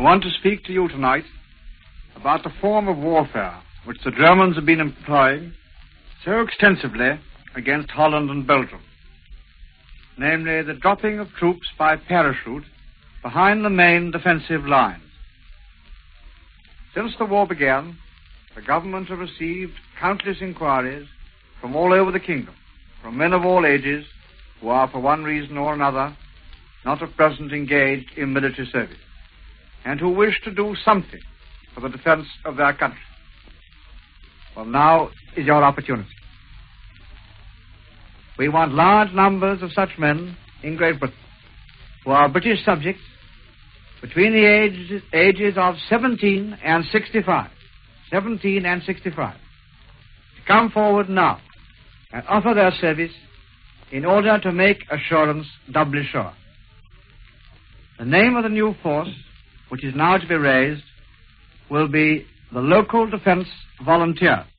I want to speak to you tonight about the form of warfare which the Germans have been employing so extensively against Holland and Belgium, namely the dropping of troops by parachute behind the main defensive lines. Since the war began, the government have received countless inquiries from all over the kingdom, from men of all ages who are, for one reason or another, not at present engaged in military service, and who wish to do something for the defense of their country. Well, now is your opportunity. We want large numbers of such men in Great Britain who are British subjects between the ages of 17 and 65. 17 and 65. To come forward now and offer their service in order to make assurance doubly sure. The name of the new force, which is now to be raised, will be the Local Defense Volunteers.